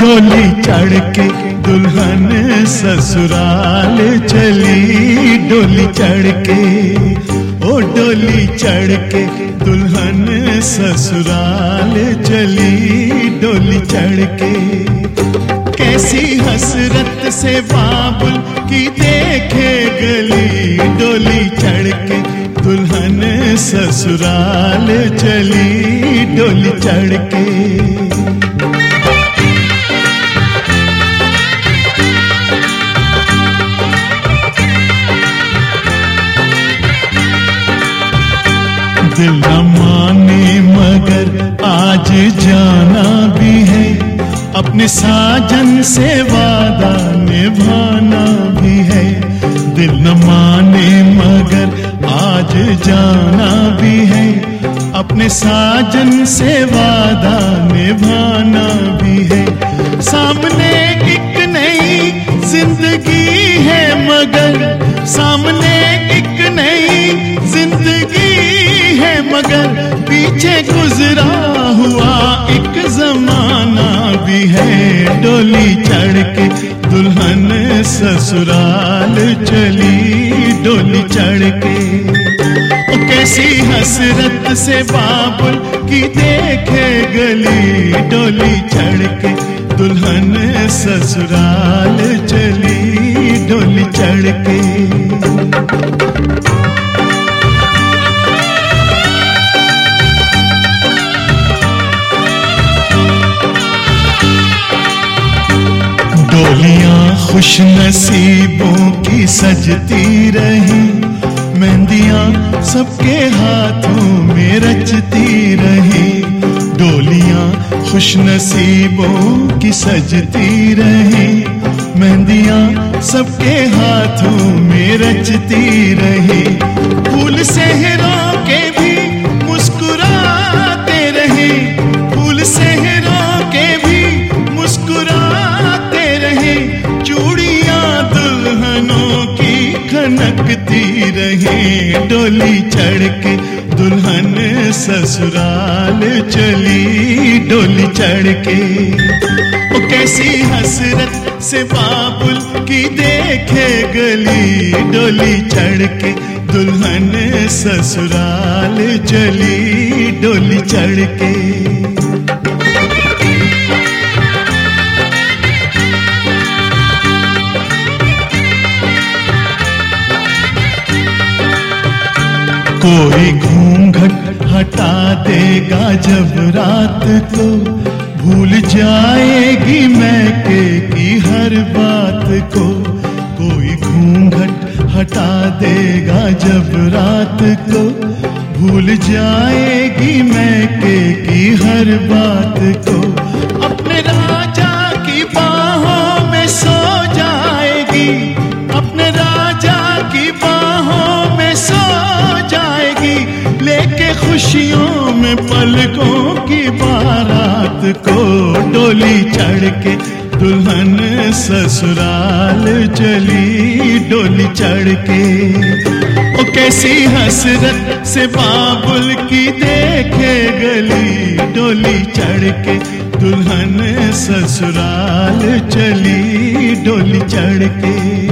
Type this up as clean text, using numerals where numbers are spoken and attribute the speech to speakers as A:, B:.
A: डोली चढ़ के दुल्हन ससुराल चली, डोली चढ़ के, ओ डोली चढ़ के दुल्हन ससुराल चली, डोली चढ़ के। कैसी हसरत से बाबुल की देखे गली, डोली चढ़ के दुल्हन ससुराल चली, डोली चढ़ के। दिल न माने मगर आज जाना भी है, अपने साजन से वादा निभाना भी है। दिल न माने मगर आज जाना भी है, अपने साजन से वादा निभाना भी है। सामने एक नई जिंदगी है मगर, सामने एक नई जिंदगी है मगर, पीछे गुजरा हुआ एक जमाना भी है। डोली चढ़ के दुल्हन ससुराल चली, डोली चढ़ के। ओ कैसी हसरत से बाबुल की देखे गली, डोली चढ़ के दुल्हन ससुराल चली, डोली चढ़ के। डोलियां खुश नसीबों की सजती रही, मेहंदियां सबके हाथों में रचती रही। डोलियां खुश नसीबों की सजती रही, मेहंदियां सबके हाथों में रचती रही। फूल सेहरों के भी मुस्कुराते रहे, फूल सेहरों के भी मुस्कुराते रहे। चूड़ियां दुल्हनों की खनकती रहे, डोली चढ़ के दुल्हन ससुराल चली, डोली चढ़ के। ओ कैसी हसरत से बाबुल की देखे गली, डोली चढ़ के दुल्हन ससुराल चली, डोली चढ़ के। कोई घूंघट हटा देगा जब रात को, भूल जाएगी मैके की हर बात को। कोई घूंघट हटा देगा जब रात को, भूल जाएगी मैके की हर बात को। अपने राजा की बाहों में सो जाएगी, अपने राजा की बाहों में सो जाएगी, लेके खुशियों में पलकों की बारात को। डोली चढ़ के दुल्हन ससुराल चली, डोली चढ़ के। ओ कैसी हसरत से बाबुल की देखे गली, डोली चढ़ के दुल्हन ससुराल चली, डोली चढ़ के।